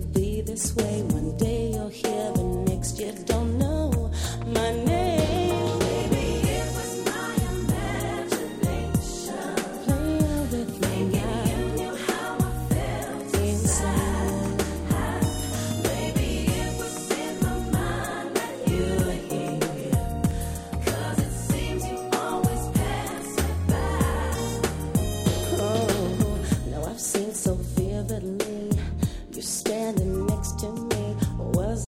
be this way. One day you're here, the next you don't know my name. Maybe it was my imagination playing with me. Thinking you knew how I felt inside. Maybe it was in my mind that you were here, 'cause it seems you always pass me by. Oh, now I've seen so vividly you standing